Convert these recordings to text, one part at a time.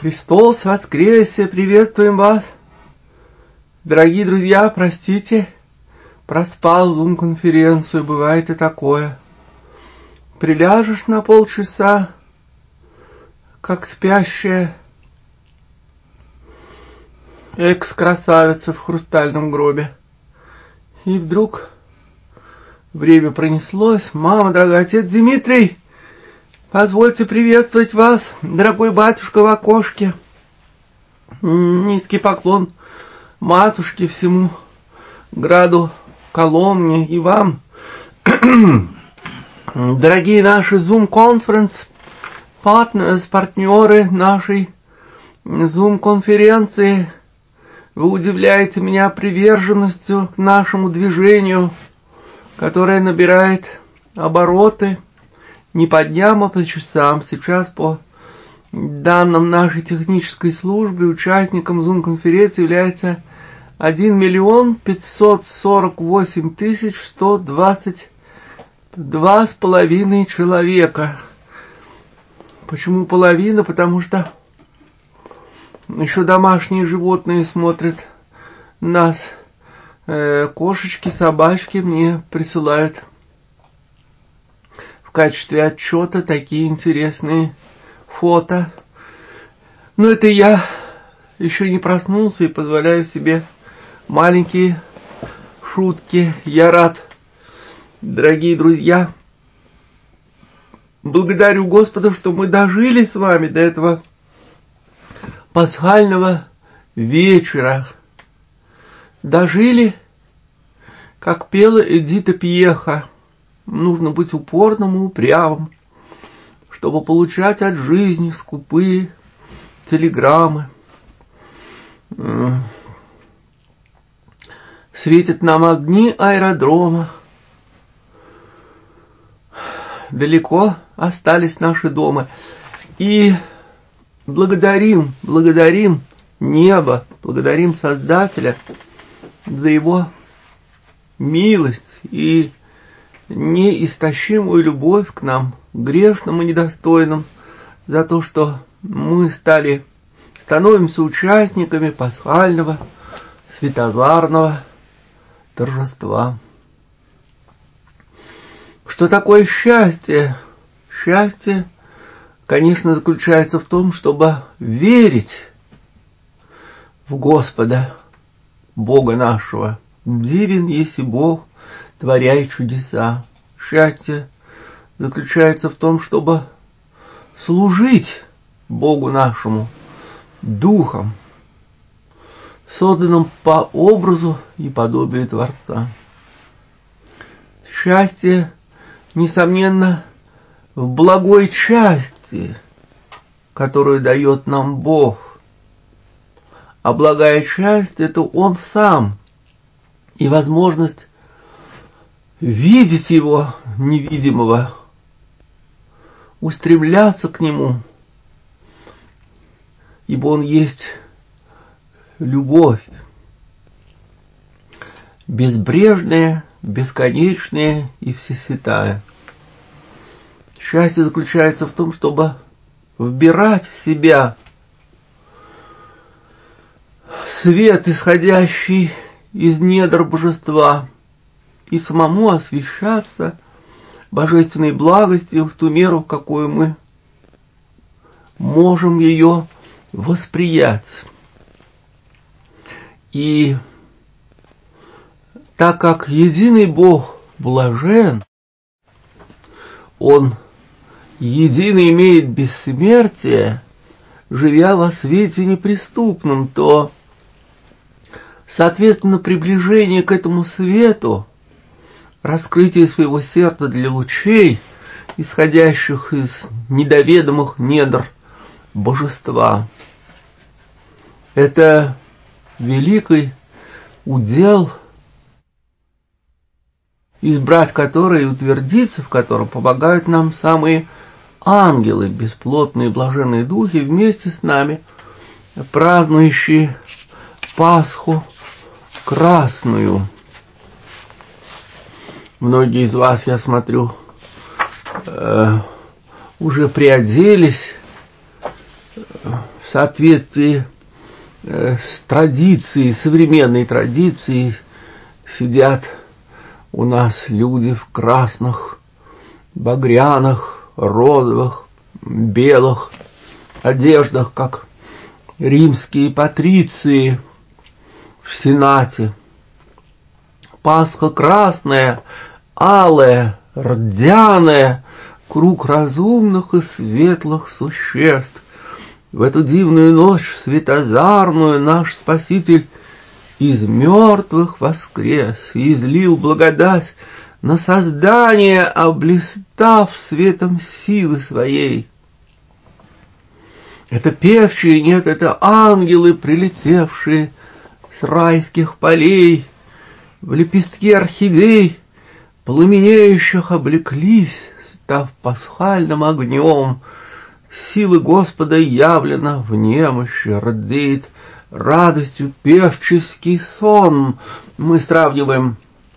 Христос воскресе! Приветствуем вас! Дорогие друзья, простите, проспал Zoom-конференцию, бывает и такое. Приляжешь на полчаса, как спящая экс-красавица в хрустальном гробе. И вдруг время пронеслось. Мама, дорогой отец Дмитрий, позвольте приветствовать вас, дорогой батюшка в окошке. Низкий поклон матушке, всему граду Коломне и вам. Дорогие наши Zoom-конференц, партнеры нашей Zoom-конференции, вы удивляете меня приверженностью к нашему движению, которое набирает обороты не по дням, а по часам. Сейчас по данным нашей технической службы участником Zoom-конференции является 1 548 122,5 человека. Почему половина? Потому что еще домашние животные смотрят нас. Кошечки, собачки мне присылают в качестве отчета такие интересные фото. Но это я еще не проснулся и позволяю себе маленькие шутки. Я рад, дорогие друзья. Благодарю Господа, что мы дожили с вами до этого пасхального вечера. Дожили, как пела Эдита Пьеха. Нужно быть упорным и упрямым, чтобы получать от жизни скупые телеграммы. Светят нам огни аэродрома. Далеко остались наши дома. И благодарим небо, благодарим Создателя за его милость и неистощимую любовь к нам, грешным и недостойным, за то, что мы становимся участниками пасхального светозарного торжества. Что такое счастье? Счастье, конечно, заключается в том, чтобы верить в Господа, Бога нашего. Дивен еси Бог, творяй чудеса. Счастье заключается в том, чтобы служить Богу нашему Духом, созданным по образу и подобию Творца. Счастье, несомненно, в благой части, которую дает нам Бог. А благая часть — это Он сам, и возможность видеть Его невидимого, устремляться к Нему, ибо Он есть любовь, безбрежная, бесконечная и всесвятая. Счастье заключается в том, чтобы вбирать в себя свет, исходящий из недр божества, и самому освещаться божественной благостью в ту меру, в какую мы можем ее восприять. И так как единый Бог блажен, Он единый имеет бессмертие, живя во свете неприступном, то, соответственно, приближение к этому свету, раскрытие своего сердца для лучей, исходящих из недоведомых недр божества, это великий удел, избрать который и утвердиться в котором помогают нам самые ангелы, бесплотные блаженные духи, вместе с нами, празднующие Пасху красную. Многие из вас, я смотрю, уже приоделись в в соответствии с традицией, современной традицией, сидят у нас люди в красных, багряных, розовых, белых одеждах, как римские патриции в Сенате. Пасха красная, алая, рдяная, круг разумных и светлых существ. В эту дивную ночь светозарную наш Спаситель из мертвых воскрес и излил благодать на создание, облистав светом силы своей. Это певчие, нет, это ангелы, прилетевшие с райских полей, в лепестки орхидей, пламенеющих облеклись, став пасхальным огнем. Силы Господа явлена в немощи, рдеет радостью певческий сон. Мы сравниваем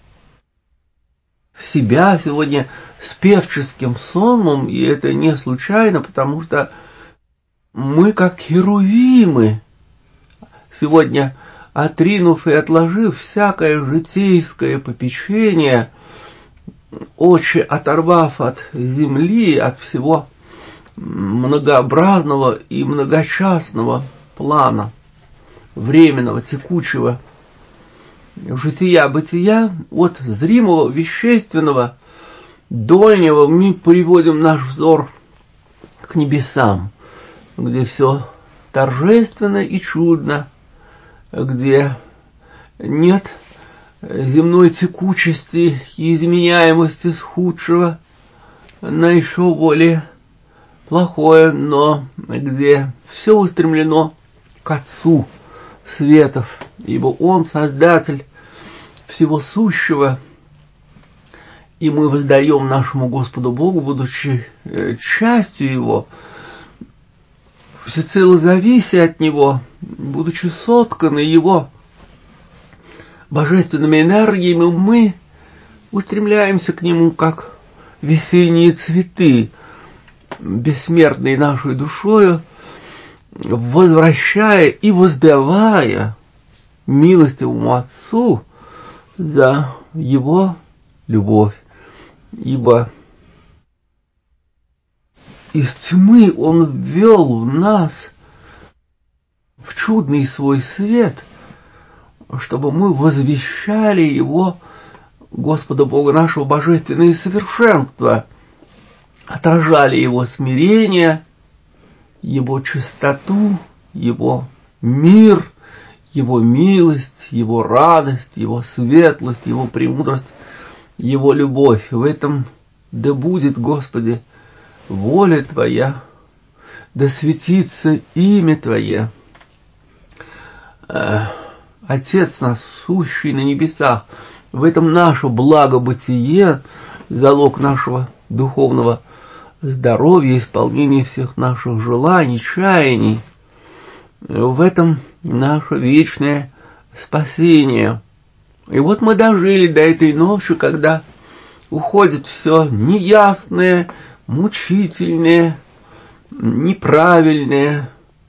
себя сегодня с певческим сонмом, и это не случайно, потому что мы, как херувимы, сегодня, отринув и отложив всякое житейское попечение, очи оторвав от земли, от всего многообразного и многочастного плана, временного, текучего, жития-бытия, от зримого, вещественного, дольнего мы переводим наш взор к небесам, где все торжественно и чудно, где нет земной текучести и изменяемости с худшего на еще более плохое, но где все устремлено к Отцу светов, ибо Он создатель всего сущего, и мы воздаем нашему Господу Богу, будучи частью Его, всецело завися от Него, будучи сотканы Его божественными энергиями, мы устремляемся к Нему, как весенние цветы, бессмертной нашей душою, возвращая и воздавая милостивому Отцу за Его любовь. Ибо из тьмы Он ввел в нас в чудный свой свет, чтобы мы возвещали Его, Господа Бога нашего, божественное совершенство, отражали Его смирение, Его чистоту, Его мир, Его милость, Его радость, Его светлость, Его премудрость, Его любовь. В этом да будет, Господи, воля Твоя, да светится имя Твое. Отец наш, сущий на небесах, в этом наше благобытие, залог нашего духовного здоровья, исполнения всех наших желаний, чаяний. В этом наше вечное спасение. И вот мы дожили до этой ночи, когда уходит все неясное, мучительное, неправильное,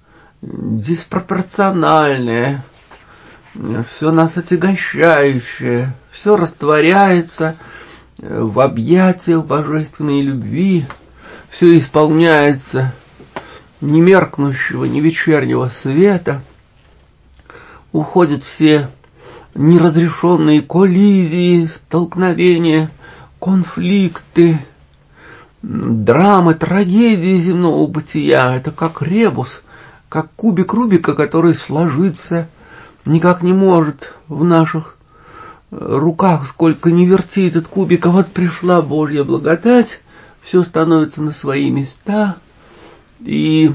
диспропорциональное, все нас отягощающее, все растворяется в объятиях божественной любви, все исполняется ни меркнущего, ни вечернего света, уходят все неразрешенные коллизии, столкновения, конфликты, драмы, трагедии земного бытия. Это как ребус, как кубик Рубика, который сложиться никак не может в наших руках, сколько ни верти этот кубик. А вот пришла Божья благодать, все становится на свои места, и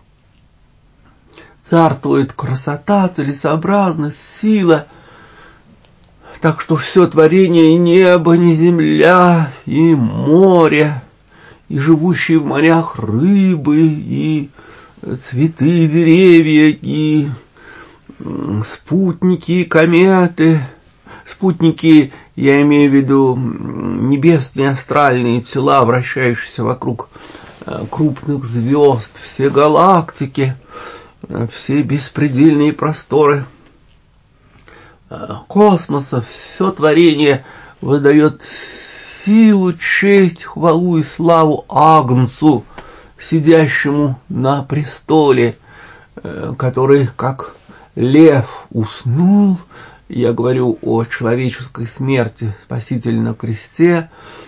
царствует красота, целесообразность, сила. Так что все творение, и небо, и земля, и море, и живущие в морях рыбы, и цветы, и деревья, и спутники, и кометы. Спутники, я имею в виду небесные астральные тела, вращающиеся вокруг крупных звезд, все галактики, все беспредельные просторы космоса, все творение выдает силу, честь, хвалу и славу Агнцу, сидящему на престоле, который, как лев, уснул. Я говорю о человеческой смерти Спасителя на кресте,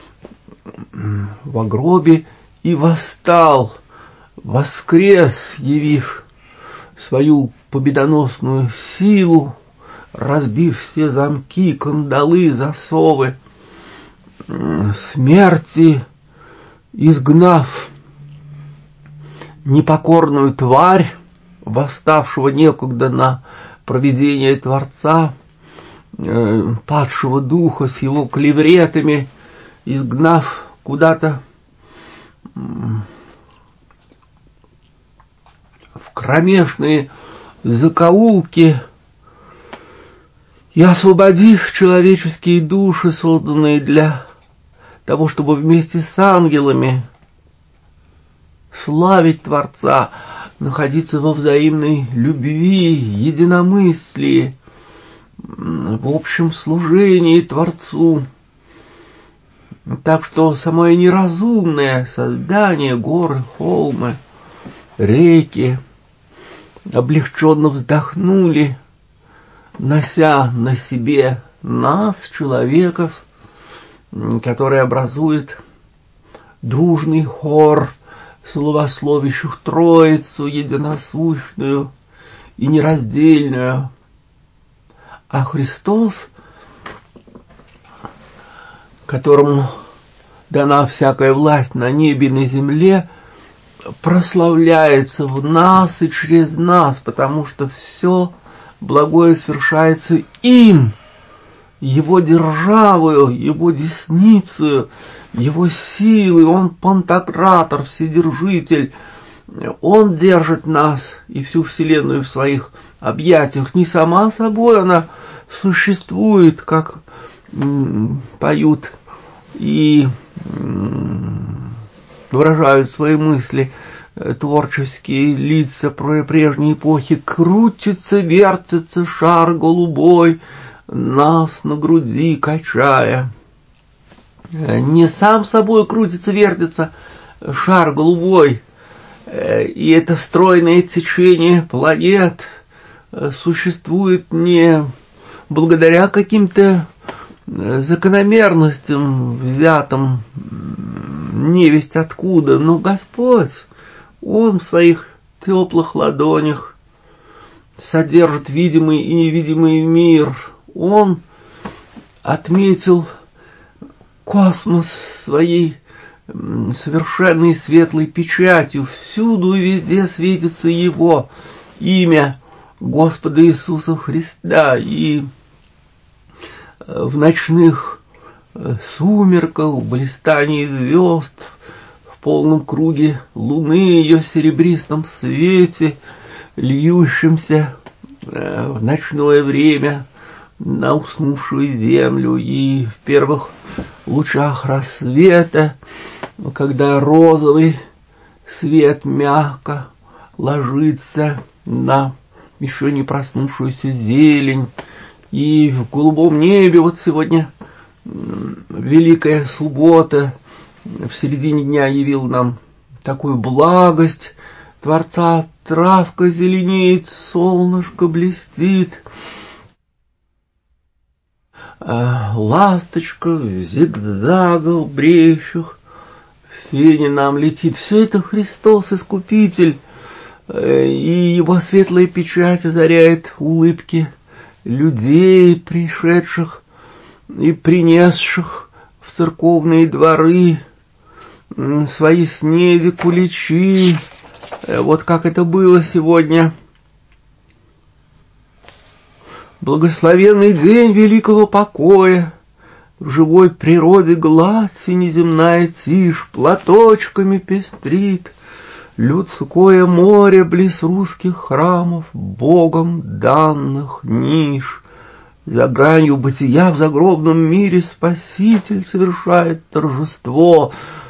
во гробе, и восстал, воскрес, явив свою победоносную силу, разбив все замки, кандалы, засовы смерти, изгнав непокорную тварь, восставшего некогда на провидение Творца, падшего духа с его клевретами, изгнав куда-то в кромешные закоулки и освободив человеческие души, созданные для того, чтобы вместе с ангелами славить Творца, находиться во взаимной любви, единомыслии, в общем служении Творцу. Так что самое неразумное создание, горы, холмы, реки, облегченно вздохнули, нося на себе нас, человеков, который образует дружный хор славословящих Троицу единосущную и нераздельную. А Христос, которому дана всякая власть на небе и на земле, прославляется в нас и через нас, потому что все благое совершается им, его державою, его десницею, его силой. Он пантократор, вседержитель. Он держит нас и всю вселенную в своих объятиях. Не сама собой она существует, как поют и выражают свои мысли творческие лица прежней эпохи. Крутится, вертится шар голубой, нас на груди качая. Не сам собой крутится, вертится шар голубой, и это стройное течение планет существует не благодаря каким-то закономерностям, взятым невесть откуда, но Господь, Он в своих теплых ладонях содержит видимый и невидимый мир. Он отметил космос своей совершенной светлой печатью. Всюду и везде светится Его имя Господа Иисуса Христа. И в ночных сумерках, в блистании звезд, в полном круге луны, ее серебристом свете, льющемся в ночное время на уснувшую землю, и в первых лучах рассвета, когда розовый свет мягко ложится на еще не проснувшуюся зелень, и в голубом небе, вот сегодня Великая Суббота в середине дня явил нам такую благость Творца. Травка зеленеет, солнышко блестит, ласточка в зигзагах бреющих в сене нам летит. Все это Христос Искупитель, и Его светлая печать озаряет улыбки людей, пришедших и принесших в церковные дворы свои снеди, куличи. Вот как это было сегодня. Благословенный день великого покоя, в живой природе гладь и неземная тишь платочками пестрит, людское море близ русских храмов, Богом данных ниш. За гранью бытия в загробном мире Спаситель совершает торжество. В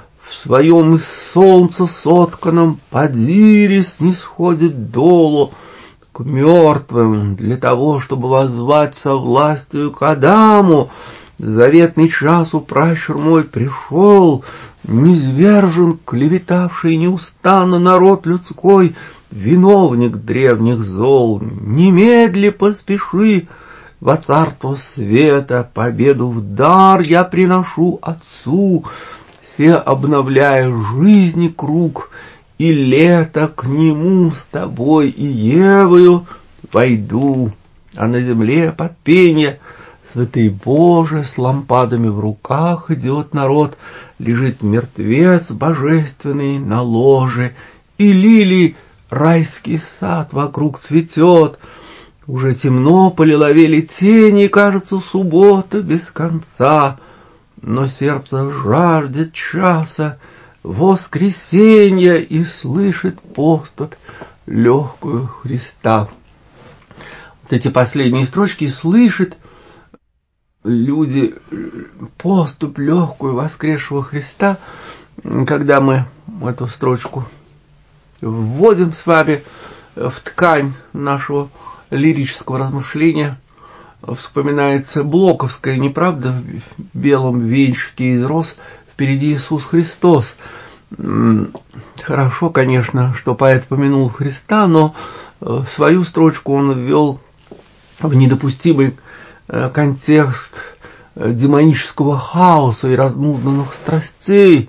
своем из солнца сотканном подире снисходит долу к мертвым для того, чтобы воззвать со властью к Адаму. Заветный час у пращур мой пришел, низвержен, клеветавший неустанно народ людской, виновник древних зол. Немедли поспеши во царство света, победу в дар я приношу Отцу, все обновляя жизни круг, и лето к нему с тобой и Евою войду. А на земле под пенье святый Боже с лампадами в руках идет народ, лежит мертвец божественный на ложе, и лилий райский сад вокруг цветет. Уже темно, полиловели тени, кажется, суббота без конца, но сердце жаждет часа воскресенья и слышит поступь легкую Христа. Вот эти последние строчки: слышит люди поступь легкую воскресшего Христа. Когда мы эту строчку вводим с вами в ткань нашего лирического размышления, вспоминается блоковская, не правда, в белом венчике из роз впереди Иисус Христос. Хорошо, конечно, что поэт помянул Христа, но свою строчку он ввел в недопустимый контекст демонического хаоса и разнузданных страстей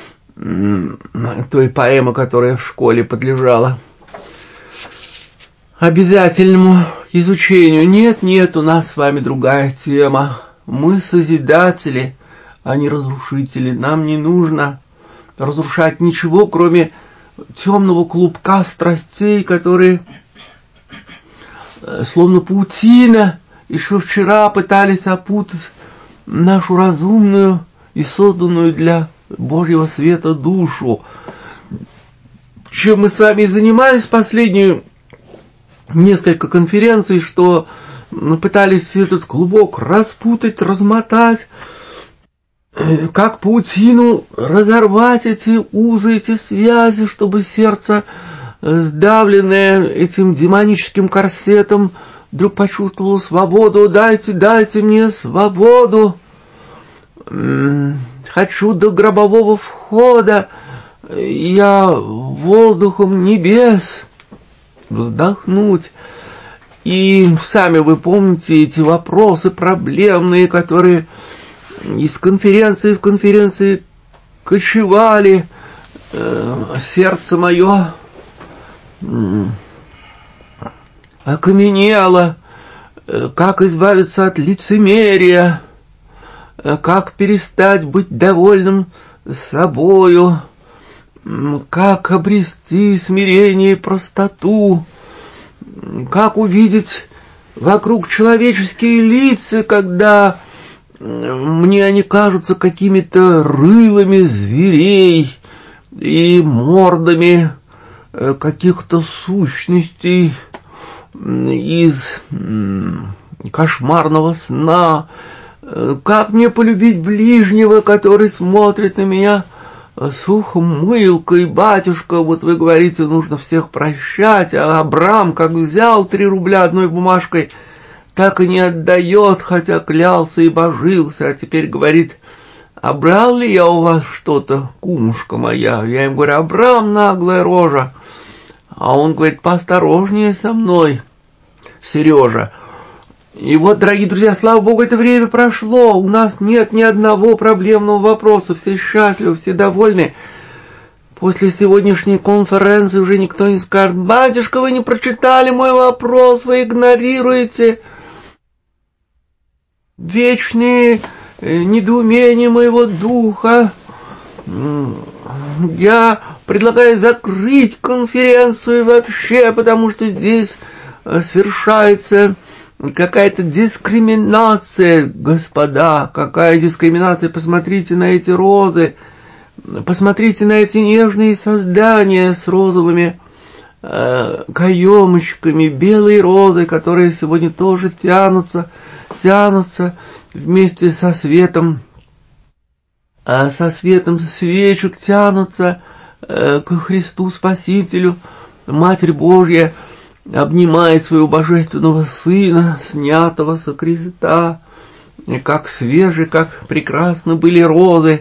той поэмы, которая в школе подлежала обязательному изучению. Нет, у нас с вами другая тема. Мы созидатели, а не разрушители. Нам не нужно разрушать ничего, кроме темного клубка страстей, которые, словно паутина, еще вчера пытались опутать нашу разумную и созданную для Божьего света душу. Чем мы с вами занимались последние несколько конференций, что пытались этот клубок распутать, размотать, как паутину разорвать эти узы, эти связи, чтобы сердце, сдавленное этим демоническим корсетом, вдруг почувствовало свободу. Дайте мне свободу. Хочу до гробового входа, я воздухом небес вздохнуть. И сами вы помните эти вопросы проблемные, которые из конференции в конференции кочевали. Сердце мое окаменело. Как избавиться от лицемерия? Как перестать быть довольным собою? Как обрести смирение и простоту? Как увидеть вокруг человеческие лица, когда мне они кажутся какими-то рылами зверей и мордами каких-то сущностей из кошмарного сна? Как мне полюбить ближнего, который смотрит на меня с ухмылкой? Батюшка, вот вы говорите, нужно всех прощать, а Абрам как взял 3 рубля одной бумажкой, так и не отдает, хотя клялся и божился, а теперь говорит: а брал ли я у вас что-то, кумушка моя? Я им говорю: Абрам, наглая рожа. А он говорит: поосторожнее со мной, Сережа. И вот, дорогие друзья, слава Богу, это время прошло. У нас нет ни одного проблемного вопроса. Все счастливы, все довольны. После сегодняшней конференции уже никто не скажет: батюшка, вы не прочитали мой вопрос, вы игнорируете вечные недоумения моего духа. Я предлагаю закрыть конференцию вообще, потому что здесь совершается какая-то дискриминация, господа. Какая дискриминация? Посмотрите на эти розы, посмотрите на эти нежные создания с розовыми каемочками, белые розы, которые сегодня тоже тянутся вместе со светом со светом свечек тянутся к Христу Спасителю. Матерь Божья обнимает своего божественного Сына, снятого со креста. И как свежи, как прекрасны были розы.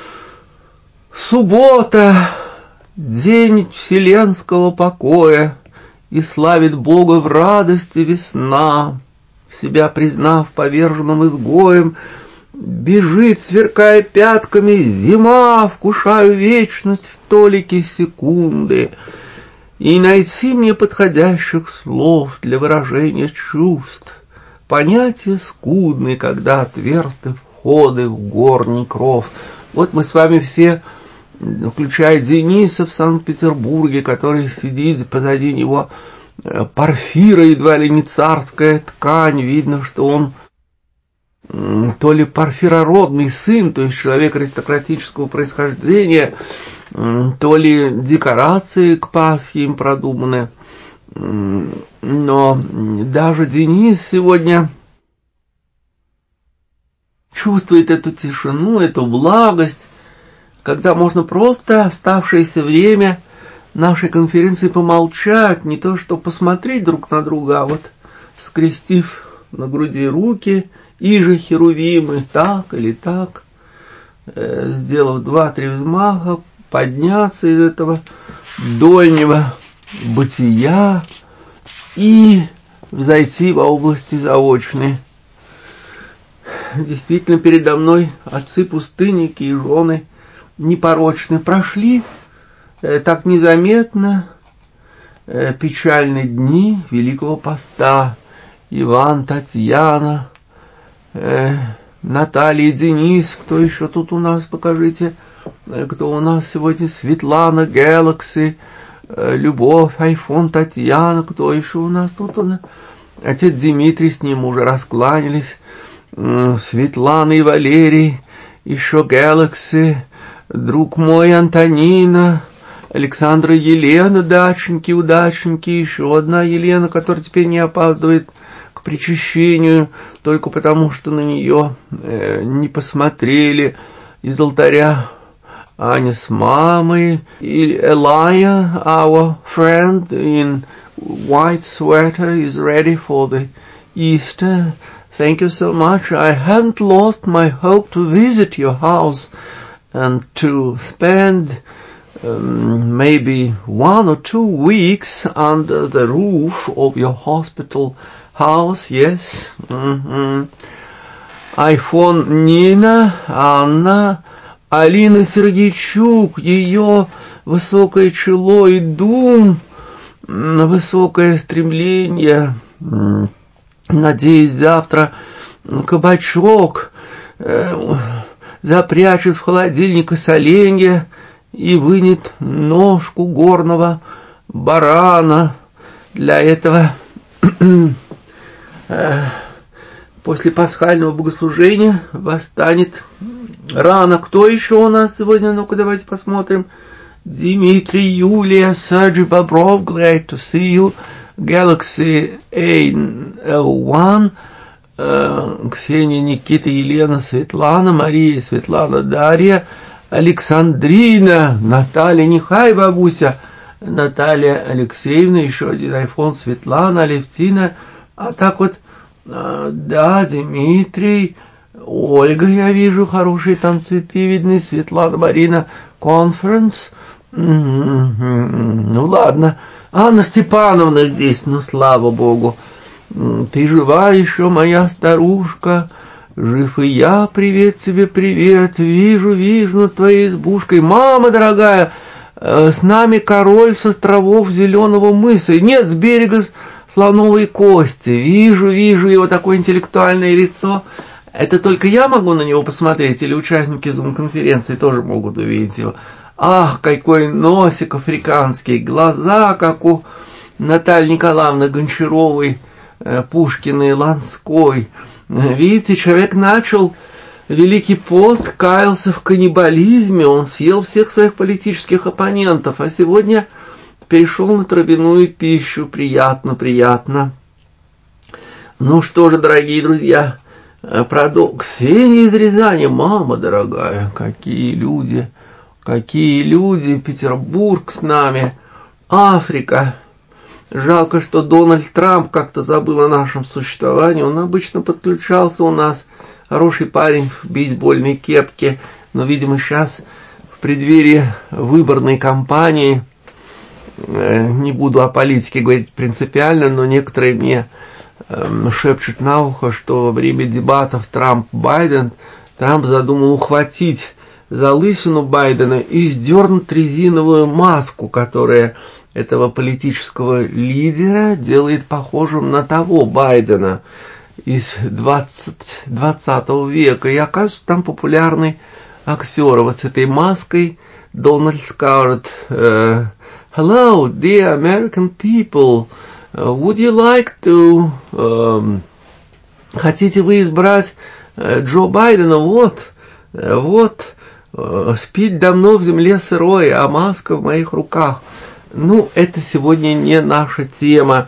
Суббота, день вселенского покоя, и славит Бога в радости весна. Себя признав поверженным изгоем, бежит, сверкая пятками, зима, вкушаю вечность в толике секунды. И найти мне подходящих слов для выражения чувств. Понятия скудны, когда отверсты входы в горний кров. Вот мы с вами все, включая Дениса в Санкт-Петербурге, который сидит позади него, порфира, едва ли не царская ткань. Видно, что он то ли порфирородный сын, то есть человек аристократического происхождения, то ли декорации к Пасхе им продуманы. Но даже Денис сегодня чувствует эту тишину, эту благость, когда можно просто оставшееся время нашей конференции помолчать, не то что посмотреть друг на друга, а вот скрестив на груди руки, иже херувимы, так или так, сделав 2-3 взмаха, подняться из этого дольнего бытия и взойти во области заочной. Действительно, передо мной отцы-пустынники и жены непорочны прошли так незаметно печальные дни Великого Поста. Иван, Татьяна, Наталья, Денис, кто еще тут у нас, покажите, кто у нас сегодня, Светлана, Galaxy, Любовь, Айфон, Татьяна, кто еще у нас тут? Отец Дмитрий, с ним уже раскланялись, Светлана и Валерий, еще Galaxy, друг мой Антонина, Александра, Елена, даченьки, удаченьки, еще одна Елена, которая теперь не опаздывает к причащению, только потому, что на нее не посмотрели из алтаря. Аня с мамой, и Elia, our friend in white sweater, is ready for the Easter. Thank you so much. I hadn't lost my hope to visit your house and to spend maybe 1 or 2 weeks under the roof of your hospital house. Yes. Айфон, Нина, Анна, Алина Сергейчук, ее высокое чело и дум, высокое стремление. Надеюсь, завтра кабачок запрячет в холодильник соленья и вынет ножку горного барана. Для этого после пасхального богослужения восстанет рано. Кто еще у нас сегодня? Ну-ка, давайте посмотрим. Дмитрий, Юлия, Sergey Бобров, glad to see you. Galaxy A01, Ксения, Никита, Елена, Светлана, Мария, Светлана, Дарья, Александрина, Наталья, нехай, бабуся, Наталья Алексеевна, еще один айфон, Светлана, Алевтина, а так вот, да, Дмитрий, Ольга, я вижу, хорошие там цветы видны, Светлана, Марина, конференс, ну ладно, Анна Степановна здесь, ну слава Богу, ты жива еще, моя старушка, жив и я, привет тебе, привет, вижу над твоей избушкой, мама дорогая, с нами король с островов Зеленого мыса, нет, с берега Слоновой Кости, вижу его такое интеллектуальное лицо, это только я могу на него посмотреть, или участники зум-конференции тоже могут увидеть его? Ах, какой носик африканский, глаза, как у Натальи Николаевны Гончаровой, Пушкиной, Ланской. Видите, человек начал Великий пост, каялся в каннибализме, он съел всех своих политических оппонентов, а сегодня перешел на травяную пищу. Приятно. Ну что же, дорогие друзья, Продукт Ксения из Рязани. Мама дорогая, какие люди, Петербург с нами, Африка. Жалко, что Дональд Трамп как-то забыл о нашем существовании. Он обычно подключался у нас, хороший парень в бейсбольной кепке, но, видимо, сейчас в преддверии выборной кампании, не буду о политике говорить принципиально, но некоторые мне шепчут на ухо, что во время дебатов Трамп-Байден Трамп задумал ухватить за лысину Байдена и сдернуть резиновую маску, которая этого политического лидера делает похожим на того Байдена из 20 века. И оказывается, там популярный актер. Вот с этой маской Дональд скажет: Hello, dear American people. Would you like to... хотите вы избрать Джо Байдена? Вот, спит давно в земле сырой, а маска в моих руках. Ну, это сегодня не наша тема.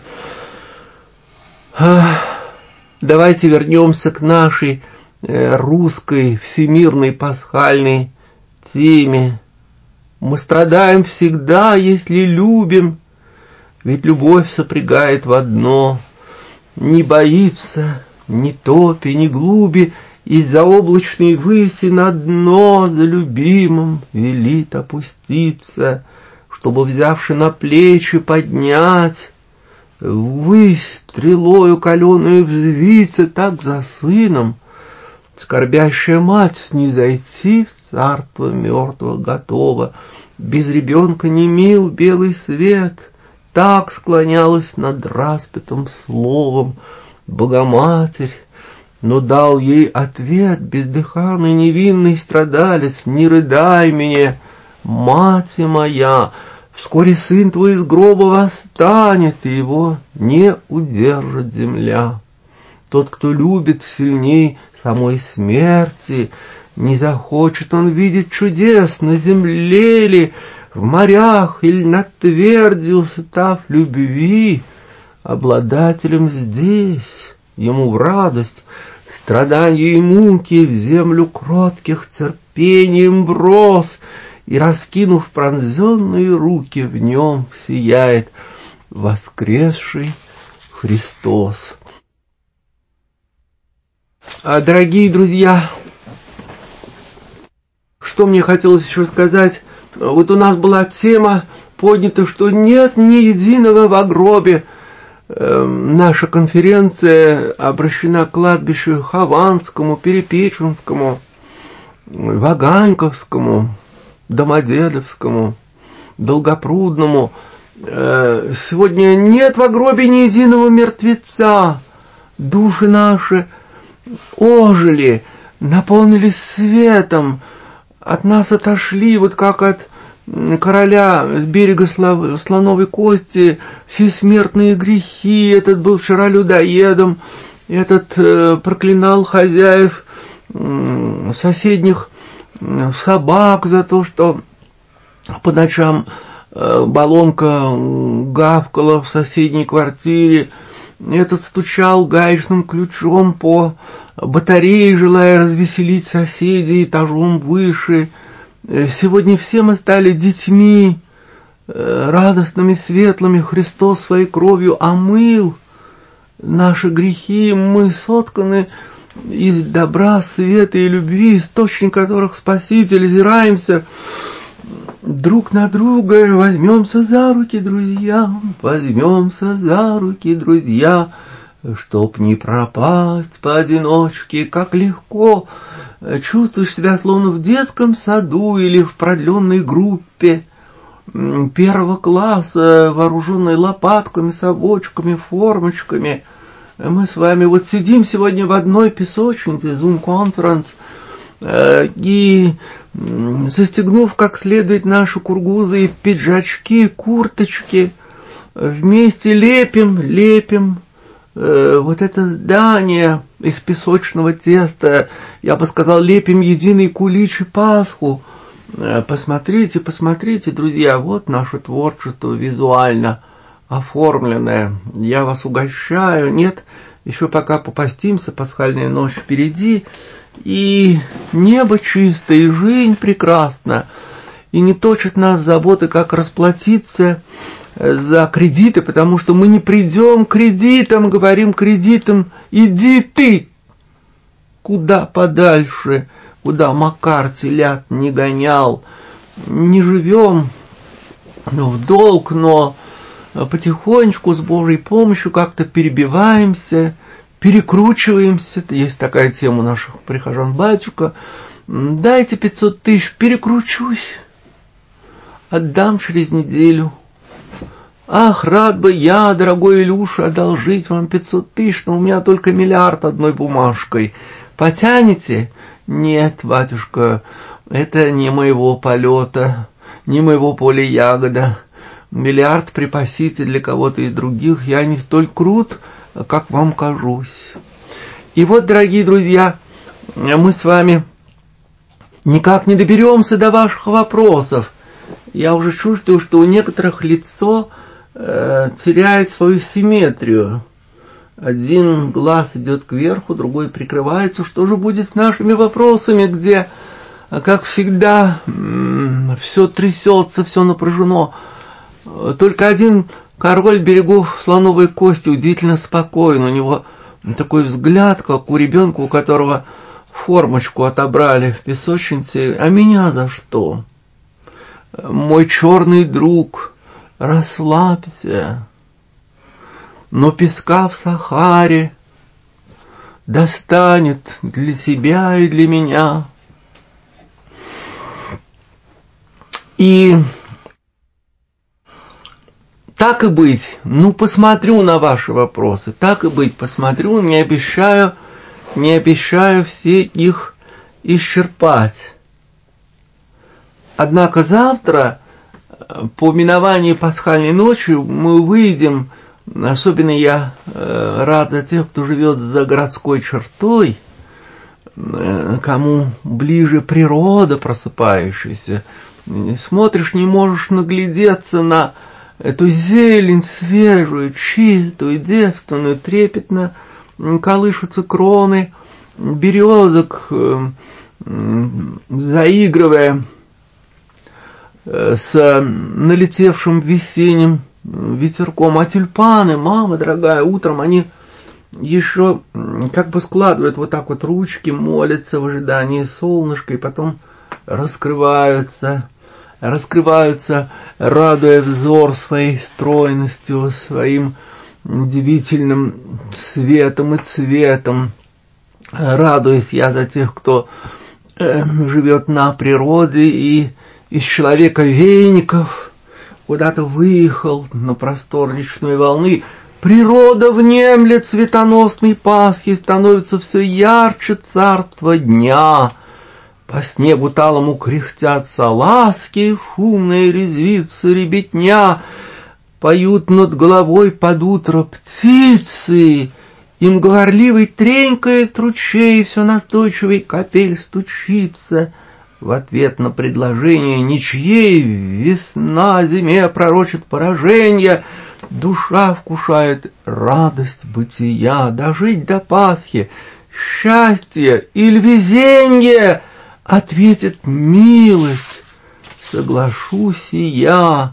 Давайте вернемся к нашей русской всемирной пасхальной теме. Мы страдаем всегда, если любим, ведь любовь сопрягает в одно. Не боится ни топи, ни глуби, из-за облачной выси на дно за любимым велит опуститься, чтобы, взявши на плечи, поднять, ввысь стрелою каленую взвиться, так за сыном скорбящая мать снизойти в царство мертвых готова. Без ребенка не мил белый свет, так склонялась над распятым словом Богоматерь, но дал ей ответ бездыханный невинный страдалец: не рыдай меня, мать моя, вскоре сын твой из гроба восстанет, и его не удержит земля. Тот, кто любит сильней самой смерти, не захочет он видеть чудес на земле ли, в морях или над твердью, став любви обладателем здесь, ему в радость страдания и муки в землю кротких терпением брос, и, раскинув пронзенные руки, в нем сияет воскресший Христос. Дорогие друзья, что мне хотелось еще сказать? Вот у нас была тема поднята, что нет ни единого в гробе. Наша конференция обращена к кладбищу Хованскому, Перепеченскому, Ваганьковскому, Домодедовскому, Долгопрудному. Сегодня нет в гробе ни единого мертвеца. Души наши ожили, наполнились светом, от нас отошли, вот как от короля с берега слоновой кости, все смертные грехи. Этот был вчера людоедом, этот проклинал хозяев соседних собак за то, что по ночам баллонка гавкала в соседней квартире. Этот стучал гаечным ключом по батарее, желая развеселить соседей этажом выше. Сегодня все мы стали детьми, радостными, светлыми. Христос своей кровью омыл наши грехи. Мы сотканы из добра, света и любви, источник которых Спаситель. Озираемся друг на друга, возьмемся за руки, друзья, чтоб не пропасть поодиночке. Как легко чувствуешь себя, словно в детском саду или в продленной группе первого класса, вооруженной лопатками, совочками, формочками. Мы с вами вот сидим сегодня в одной песочнице, Zoom-конференс, и, застегнув как следует наши кургузы и пиджачки, курточки, вместе лепим вот это здание из песочного теста. Я бы сказал, лепим единый кулич и Пасху. Посмотрите, друзья, вот наше творчество визуально оформленное. Я вас угощаю. Нет Еще пока попастимся, пасхальная ночь впереди, и небо чистое, и жизнь прекрасна, и не точат нас заботы, как расплатиться за кредиты, потому что мы не придем к кредитам, говорим кредитам, иди ты куда подальше, куда Макар телят не гонял, не живем в долг, но потихонечку с Божьей помощью как-то перебиваемся, перекручиваемся. Есть такая тема у наших прихожан: батюшка, дайте 500 тысяч, перекручусь, отдам через неделю. Ах, рад бы я, дорогой Илюша, одолжить вам 500 тысяч, но у меня только миллиард одной бумажкой. Потянете? Нет, батюшка, это не моего полета, не моего поля ягода. Миллиард припасите для кого-то из других, я не столь крут, как вам кажусь. И вот, дорогие друзья, мы с вами никак не доберемся до ваших вопросов. Я уже чувствую, что у некоторых лицо теряет свою симметрию. Один глаз идет кверху, другой прикрывается. Что же будет с нашими вопросами, где, как всегда, все трясется, все напряжено? Только один король берегов слоновой кости удивительно спокоен. У него такой взгляд, как у ребенка, у которого формочку отобрали в песочнице. А меня за что? Мой черный друг, расслабься. Но песка в Сахаре достанет для тебя и для меня. И так и быть, посмотрю на ваши вопросы, так и быть, посмотрю, не обещаю все их исчерпать. Однако завтра, по миновании пасхальной ночи, мы выйдем, особенно я рад за тех, кто живет за городской чертой, кому ближе природа просыпающаяся. Смотришь, не можешь наглядеться на эту зелень свежую, чистую, девственную, трепетно колышутся кроны березок, заигрывая с налетевшим весенним ветерком. А тюльпаны, мама дорогая, утром они еще как бы складывают вот так вот ручки, молятся в ожидании солнышка, и потом раскрываются, радуя взор своей стройностью, своим удивительным светом и цветом. Радуюсь я за тех, кто живет на природе и из человека веников куда-то выехал на простор речной волны. Природа внемлет цветоносной Пасхи, становится все ярче царство дня. По снегу талому кряхтят салазки, шумная резвится ребятня. Поют над головой под утро птицы, им говорливый тренькает ручей, все настойчивый капель стучится. В ответ на предложение ничьей весна зиме пророчит поражение. Душа вкушает радость бытия, дожить до Пасхи, счастье или везенье, ответит милость, соглашусь и я.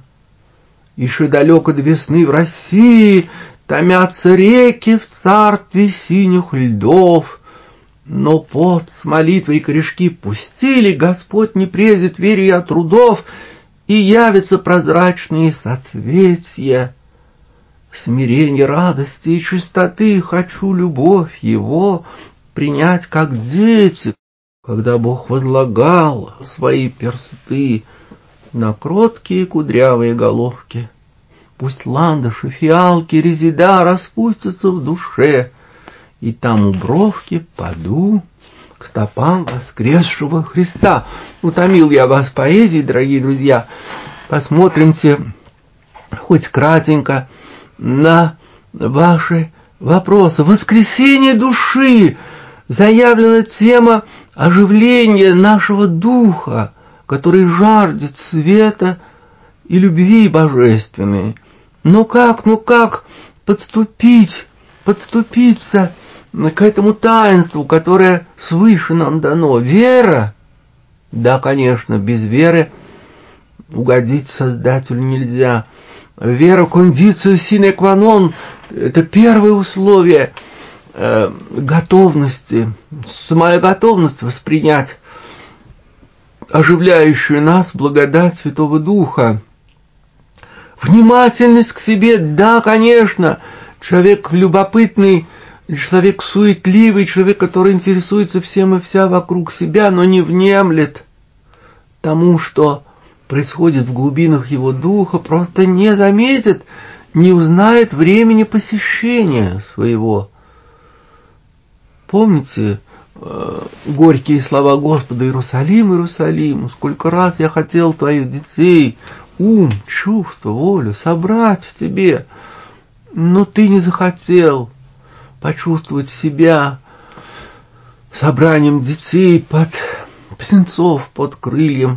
Еще далеко до весны в России томятся реки в царстве синих льдов. Но пост с молитвой корешки пустили, Господь не презрит вере я трудов, и явятся прозрачные соцветия. Смирение, радости и чистоты хочу любовь Его принять как дети, когда Бог возлагал свои персты на кроткие кудрявые головки. Пусть ландыши, фиалки, резида распустятся в душе, и там у бровки паду к стопам воскресшего Христа. Утомил я вас поэзией, дорогие друзья. Посмотримте хоть кратенько на ваши вопросы. Воскресение души. Заявлена тема оживления нашего духа, который жаждет света и любви божественной. Ну как подступить подступиться к этому таинству, которое свыше нам дано. Вера, да, конечно, без веры угодить Создателю нельзя. Вера кондицио sine qua non, это первое условие готовности, самая готовность воспринять оживляющую нас благодать Святого Духа. Внимательность к себе, да, конечно, человек любопытный, человек суетливый, человек, который интересуется всем и вся вокруг себя, но не внемлет тому, что происходит в глубинах его духа, просто не заметит, не узнает времени посещения своего. Помните горькие слова Господа: Иерусалим, Иерусалим, сколько раз я хотел твоих детей, ум, чувство, волю собрать в тебе, но ты не захотел почувствовать себя собранием детей под птенцов, под крыльями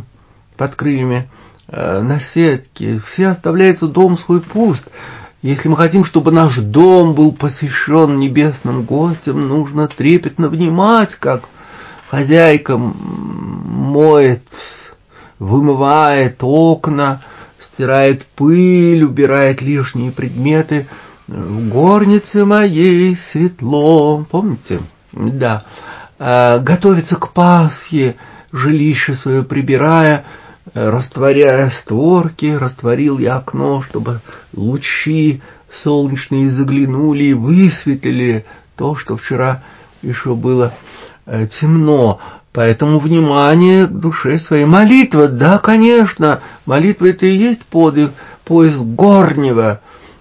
наседки. Все оставляется дом свой пуст. Если мы хотим, чтобы наш дом был посвящен небесным гостям, нужно трепетно внимать, как хозяйка моет, вымывает окна, стирает пыль, убирает лишние предметы. В горнице моей светло. Помните? Да. Готовится к Пасхе, жилище свое прибирая, растворяя створки, растворил я окно, чтобы лучи солнечные заглянули и высветлили то, что вчера еще было темно. Поэтому внимание к душе своей. Молитва, да, конечно, молитва — это и есть поиск горнего.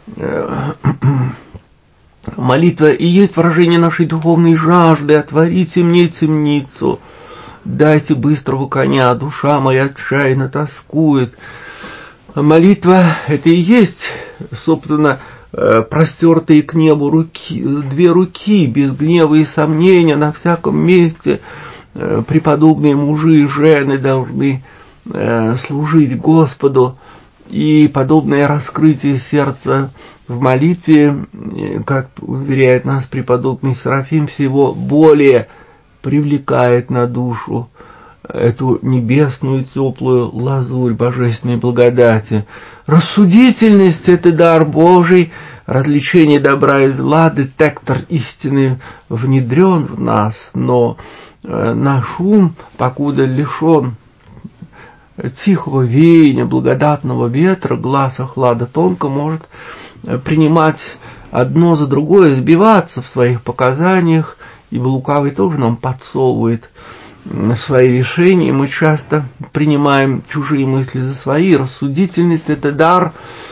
Молитва и есть выражение нашей духовной жажды. Отворите мне темницу, дайте быстрого коня, душа моя отчаянно тоскует. Молитва — это и есть, собственно, простертые к небу две руки, без гнева и сомнения, на всяком месте. Преподобные мужи и жены должны служить Господу, и подобное раскрытие сердца в молитве, как уверяет нас преподобный Серафим, всего более привлекает на душу эту небесную теплую лазурь божественной благодати. Рассудительность — это дар Божий, развлечение добра и зла, детектор истины внедрен в нас, но наш ум, покуда лишен тихого веяния, благодатного ветра, глаз охлада тонко, может принимать одно за другое, сбиваться в своих показаниях, ибо лукавый тоже нам подсовывает свои решения, мы часто принимаем чужие мысли за свои. Рассудительность — это дар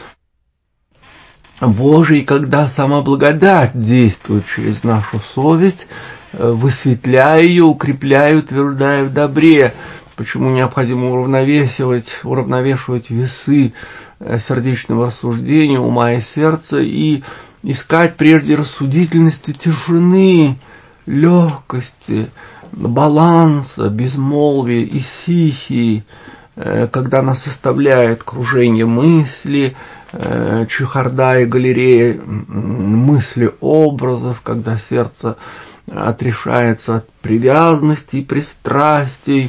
Божий, когда сама благодать действует через нашу совесть, высветляя ее, укрепляя, утверждая в добре. Почему необходимо уравновешивать весы сердечного рассуждения, ума и сердца, и искать прежде рассудительности, тишины, легкости, баланса, безмолвия и стихии, когда нас составляет кружение мысли, чехарда и галерея мысли образов, когда сердце отрешается от привязанностей и пристрастий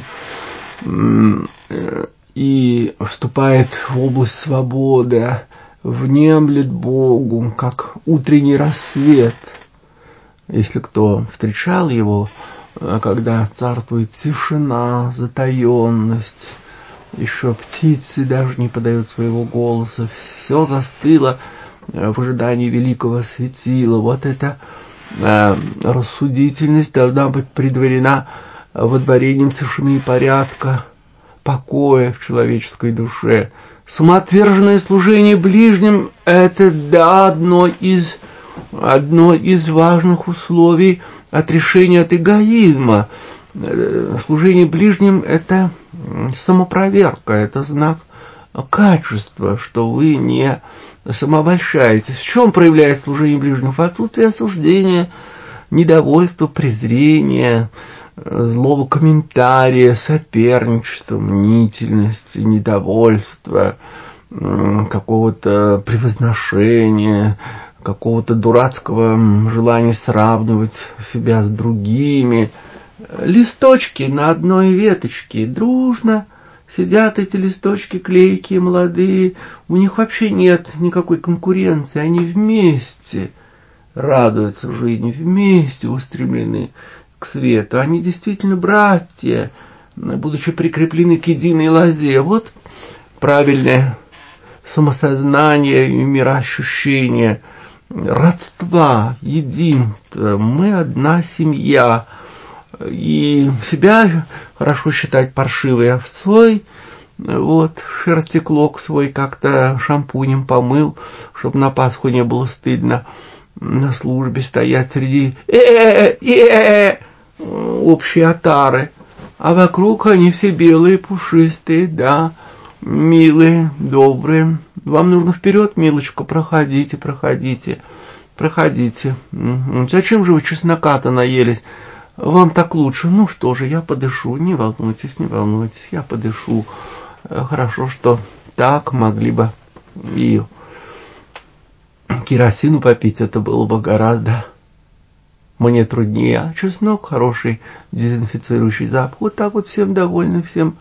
и вступает в область свободы, внемлет Богу, как утренний рассвет. Если кто встречал его, когда царствует тишина, затаенность, еще птицы даже не подают своего голоса, все застыло в ожидании великого светила. Вот эта рассудительность должна быть предварена водворением тишины и порядка, покоя в человеческой душе. Самоотверженное служение ближним — это, да, одно из важных условий отрешения от эгоизма. Служение ближним — это самопроверка, это знак качества, что вы не самообольщаетесь. В чем проявляется служение ближним? В отсутствии осуждения, недовольства, презрения, злого комментария, соперничества, мнительности, недовольства, какого-то превозношения, какого-то дурацкого желания сравнивать себя с другими. Листочки на одной веточке, дружно сидят эти листочки клейкие, молодые, у них вообще нет никакой конкуренции, они вместе радуются жизни, вместе устремлены к свету. Они действительно братья, будучи прикреплены к единой лозе. Вот правильное самосознание и мироощущение, родства, единства. Мы одна семья. И себя хорошо считать паршивой овцой. Вот, шерстеклок свой как-то шампунем помыл, чтобы на Пасху не было стыдно на службе стоять среди общей отары. А вокруг они все белые, пушистые, да, милые, добрые. Вам нужно вперед, милочка, проходите, проходите, проходите. Зачем же вы чеснока-то наелись? Вам так лучше. Ну что же, я подышу. Не волнуйтесь, я подышу. Хорошо, что так могли бы и керосину попить, это было бы гораздо мне труднее. А чеснок хороший, дезинфицирующий запах. Вот так вот всем довольны, всем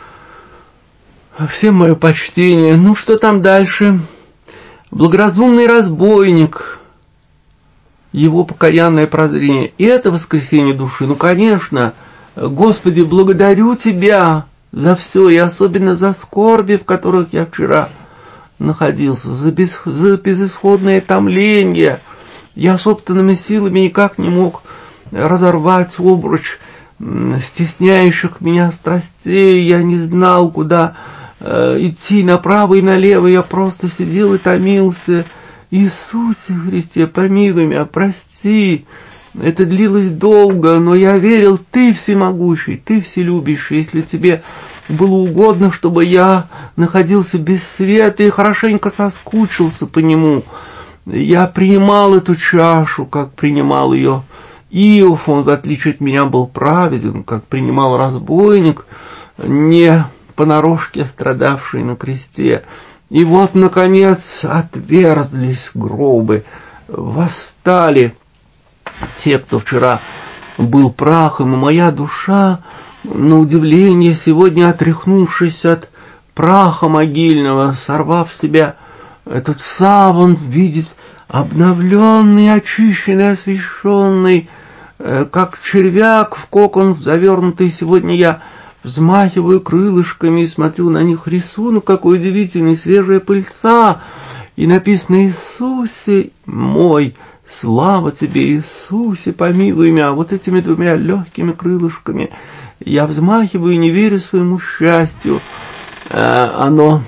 мое почтение. Ну что там дальше? Благоразумный разбойник. Его покаянное прозрение. И это воскресение души. Ну, конечно, Господи, благодарю Тебя за все, и особенно за скорби, в которых я вчера находился, за безысходное томление. Я собственными силами никак не мог разорвать обруч стесняющих меня страстей. Я не знал, куда идти, направо и налево. Я просто сидел и томился. Иисусе Христе, помилуй меня, прости. Это длилось долго, но я верил, Ты всемогущий, Ты вселюбящий. Если Тебе было угодно, чтобы я находился без света и хорошенько соскучился по Нему, я принимал эту чашу, как принимал ее Иов. Он, в отличие от меня, был праведен, как принимал разбойник, не понарошке страдавший на кресте. И вот, наконец, отверзлись гробы, восстали те, кто вчера был прахом, и моя душа, на удивление, сегодня, отряхнувшись от праха могильного, сорвав с себя этот саван, видит обновленный, очищенный, освященный, как червяк в кокон завернутый. Сегодня я взмахиваю крылышками и смотрю на них. Рисунок какой удивительный, свежая пыльца. И написано: Иисусе мой, слава Тебе, Иисусе, помилуй меня. Вот этими двумя легкими крылышками я взмахиваю и не верю своему счастью. Оно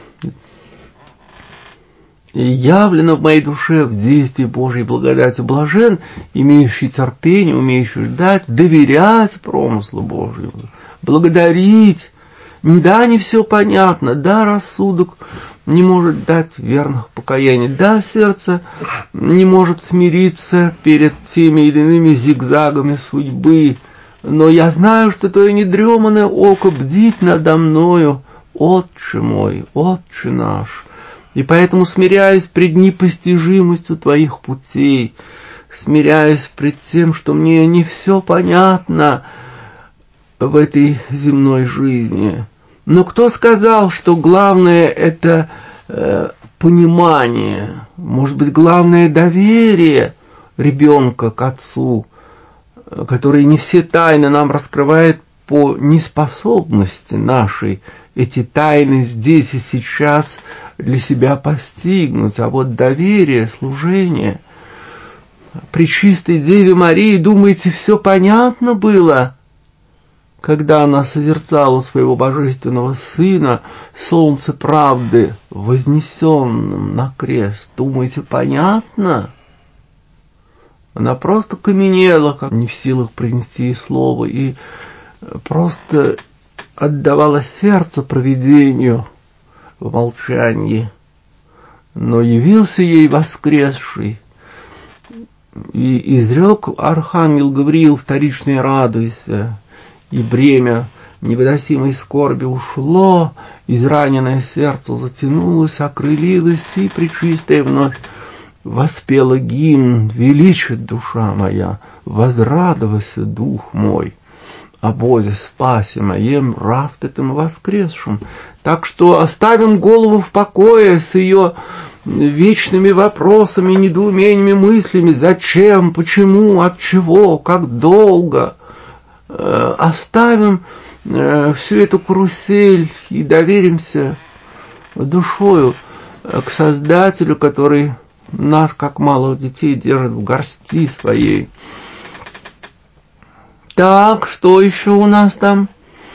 явлено в моей душе в действии Божьей благодати. Блажен, имеющий терпение, умеющий ждать, доверять промыслу Божьему, благодарить. Да, не все понятно, да, рассудок не может дать верных покаяний, да, сердце не может смириться перед теми или иными зигзагами судьбы, но я знаю, что Твое недреманное око бдит надо мною, Отче мой, Отче наш. И поэтому смиряюсь пред непостижимостью Твоих путей, смиряюсь пред тем, что мне не все понятно в этой земной жизни. Но кто сказал, что главное это понимание, может быть, главное доверие ребенка к отцу, который не все тайны нам раскрывает по неспособности нашей эти тайны здесь и сейчас для себя постигнуть. А вот доверие, служение Пречистой Деве Марии, думаете, все понятно было, когда она созерцала своего божественного Сына, солнце правды, вознесенным на крест? Думаете, понятно? Она просто каменела, как не в силах произнести слова, и просто отдавала сердце провидению в молчании. Но явился ей воскресший, и изрек архангел Гавриил: вторичный радуйся, и бремя невыносимой скорби ушло, израненное сердце затянулось, окрылилось, и Пречистая вновь воспела гимн, величит душа моя, возрадовался дух мой о Боге спасе моем, распятым и воскресшим. Так что оставим голову в покое с ее вечными вопросами, недоумениями, мыслями, зачем, почему, от чего, как долго. Оставим всю эту карусель и доверимся душою к Создателю, который нас, как малых детей, держит в горсти своей. Так, что еще у нас там?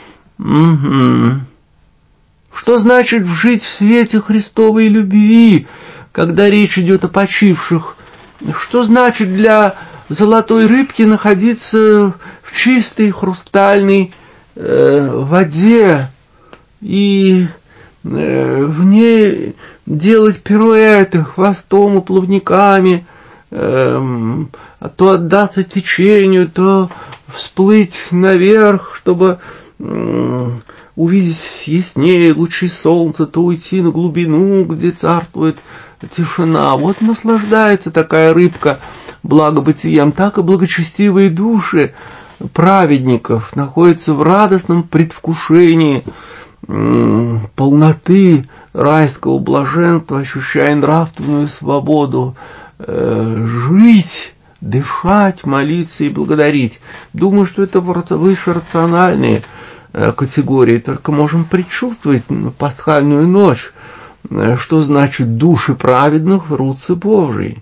Что значит жить в свете Христовой любви, когда речь идет о почивших? Что значит для золотой рыбки находиться в чистой хрустальной воде и в ней делать пируэты хвостом и плавниками, то отдаться течению, то всплыть наверх, чтобы увидеть яснее лучи солнца, то уйти на глубину, где царствует тишина. Вот наслаждается такая рыбка благобытием, так и благочестивые души праведников находятся в радостном предвкушении полноты райского блаженства, ощущая нравственную свободу, жить, дышать, молиться и благодарить. Думаю, что это выше рациональные категории, только можем предчувствовать пасхальную ночь, что значит души праведных в руце Божией.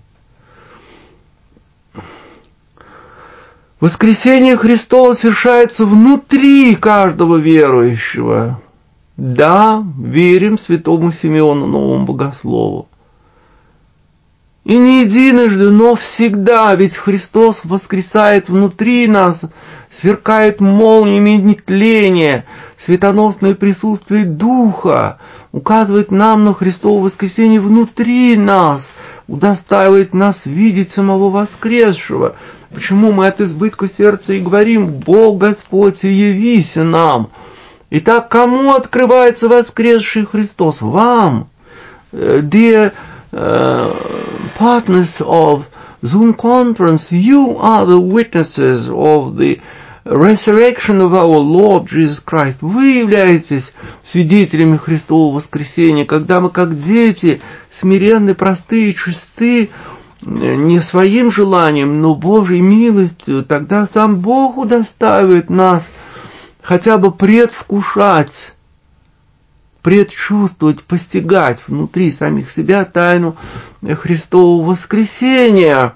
Воскресение Христово совершается внутри каждого верующего. Да, верим святому Симеону, новому богослову. И не единожды, но всегда, ведь Христос воскресает внутри нас, сверкает молниями нетления, светоносное присутствие Духа, указывает нам на Христово воскресение внутри нас, удостаивает нас видеть самого воскресшего. Почему мы от избытка сердца и говорим: «Бог Господь, явись нам». Итак, кому открывается воскресший Христос? Вам, dear partners of Zoom conference, you are the witnesses of the resurrection of our Lord Jesus Christ. Вы являетесь свидетелями Христового воскресения, когда мы, как дети, смиренны, простые, чисты, не своим желанием, но Божьей милостью, тогда сам Бог удостаивает нас хотя бы предвкушать, предчувствовать, постигать внутри самих себя тайну Христового воскресения.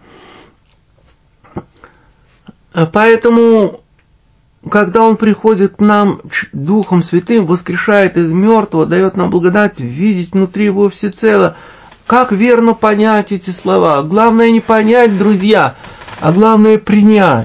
Поэтому, когда Он приходит к нам Духом Святым, воскрешает из мертвого, дает нам благодать видеть внутри Его всецело, как верно понять эти слова? Главное не понять, друзья, а главное принять.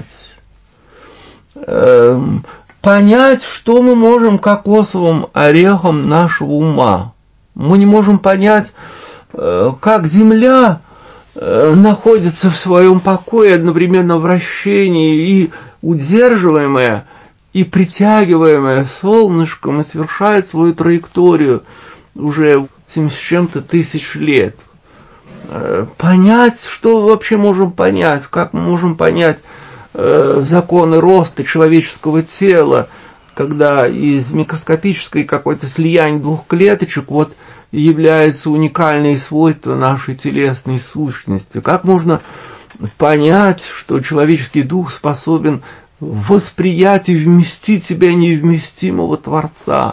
Понять, что мы можем кокосовым орехом нашего ума. Мы не можем понять, как земля находится в своем покое, одновременно вращении, и удерживаемая, и притягиваемая солнышком, и совершает свою траекторию уже 70 с чем-то тысяч лет. Понять, что мы вообще можем понять, как мы можем понять законы роста человеческого тела, когда из микроскопической какой-то слияния двух клеточек вот являются уникальные свойства нашей телесной сущности. Как можно понять, что человеческий дух способен восприять и вместить себя невместимого Творца?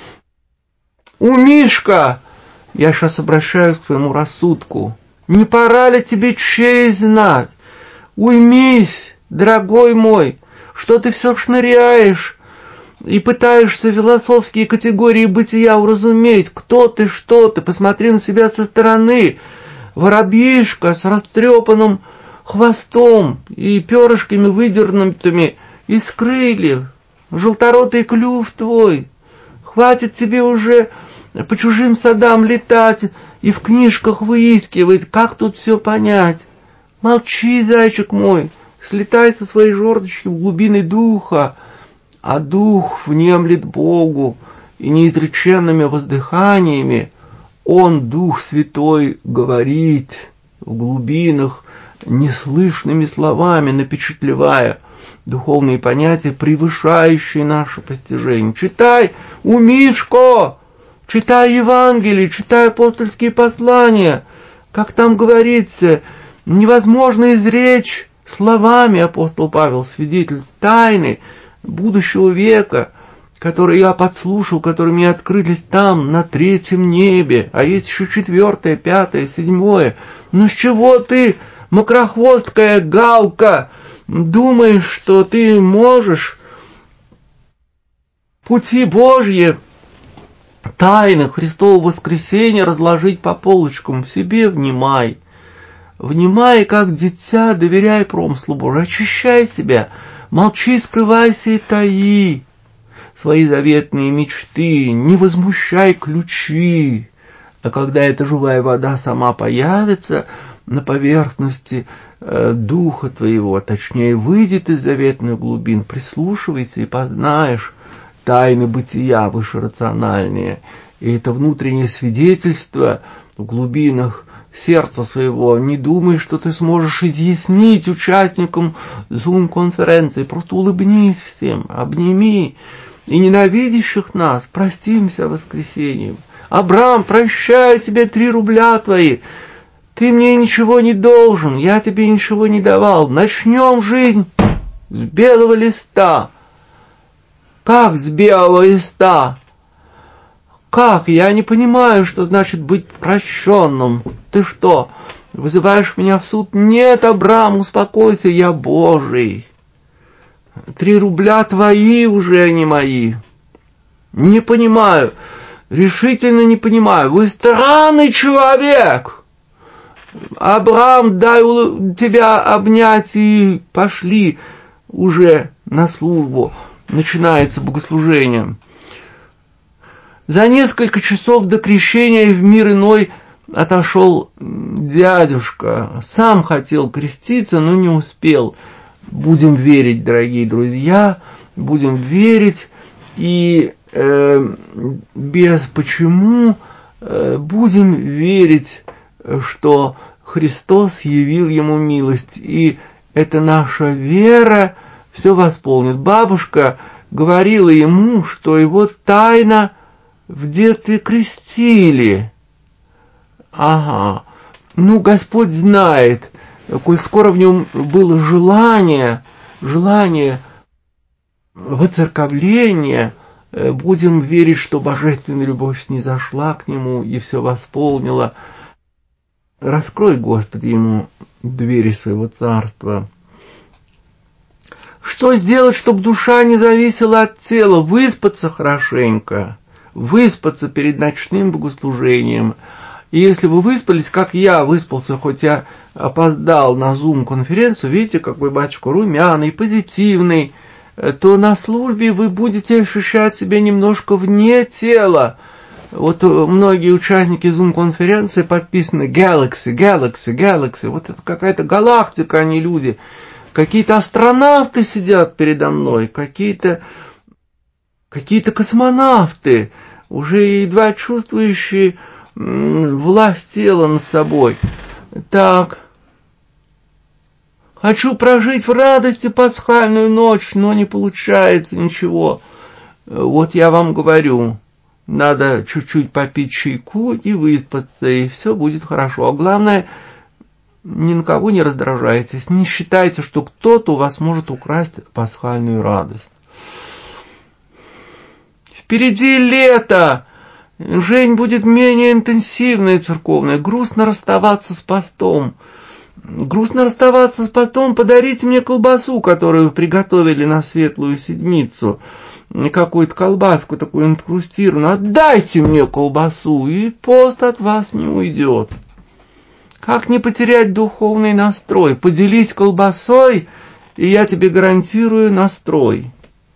Умишка, я сейчас обращаюсь к твоему рассудку, не пора ли тебе честь знать? Уймись, дорогой мой, что ты все шныряешь и пытаешься философские категории бытия уразуметь. Кто ты, что ты? Посмотри на себя со стороны. Воробьишка с растрепанным хвостом и перышками выдернутыми из крыльев. Желторотый клюв твой. Хватит тебе уже по чужим садам летать и в книжках выискивать, как тут все понять. Молчи, зайчик мой, слетай со своей жердочки в глубины духа, а дух внемлет Богу, и неизреченными воздыханиями Он, Дух Святой, говорит в глубинах, неслышными словами напечатлевая духовные понятия, превышающие наше постижение. Читай у Мишко, читай Евангелие, читай апостольские послания. Как там говорится, невозможно изречь словами, апостол Павел, свидетель тайны будущего века, которые я подслушал, которые мне открылись там, на 3-м небе, а есть еще 4-е, 5-е, 7-е. Ну с чего ты, мокрохвосткая галка, думаешь, что ты можешь пути Божьи, тайны Христового воскресения разложить по полочкам? Себе внимай. Внимай, как дитя, доверяй промыслу Божию, очищай себя, молчи, скрывайся и таи свои заветные мечты, не возмущай ключи. А когда эта живая вода сама появится на поверхности духа твоего, точнее выйдет из заветных глубин, прислушивайся и познаешь тайны бытия вышерациональные. И это внутреннее свидетельство в глубинах сердца своего. Не думай, что ты сможешь изъяснить участникам Zoom-конференции. Просто улыбнись всем, обними. И ненавидящих нас простимся воскресением. Абрам, прощаю тебе 3 рубля твои. Ты мне ничего не должен, я тебе ничего не давал. Начнем жизнь с белого листа. Как с белого листа? Как? Я не понимаю, что значит быть прощенным. Ты что, вызываешь меня в суд? Нет, Абрам, успокойся, я Божий. 3 рубля твои уже, а не мои. Не понимаю, решительно не понимаю. Вы странный человек. Абрам, дай тебя обнять и пошли уже на службу. Начинается богослужение. За несколько часов до крещения в мир иной отошел дядюшка. Сам хотел креститься, но не успел. Будем верить, дорогие друзья, будем верить. И без почему будем верить, что Христос явил ему милость. И это наша вера все восполнит. Бабушка говорила ему, что его тайно в детстве крестили. Ага. Ну, Господь знает, коль скоро в нем было желание воцерковления, будем верить, что божественная любовь снизошла к нему и все восполнила. Раскрой, Господи, ему двери своего царства. Что сделать, чтобы душа не зависела от тела? Выспаться хорошенько. Выспаться перед ночным богослужением. И если вы выспались, как я выспался, хоть я опоздал на Zoom-конференцию, видите, какой батюшка румяный, позитивный, то на службе вы будете ощущать себя немножко вне тела. Вот многие участники Zoom-конференции подписаны Galaxy. Вот это какая-то галактика, а не люди. Какие-то астронавты сидят передо мной, какие-то космонавты, уже едва чувствующие власть тела над собой. Так, хочу прожить в радости пасхальную ночь, но не получается ничего. Вот я вам говорю, надо чуть-чуть попить чайку и выспаться, и все будет хорошо. А главное, ни на кого не раздражайтесь, не считайте, что кто-то у вас может украсть пасхальную радость. Впереди лето, жизнь будет менее интенсивная церковная, грустно расставаться с постом. Подарите мне колбасу, которую приготовили на Светлую Седмицу. Какую-то колбаску такую инкрустированную. Отдайте мне колбасу, и пост от вас не уйдет. Как не потерять духовный настрой? Поделись колбасой, и я тебе гарантирую настрой.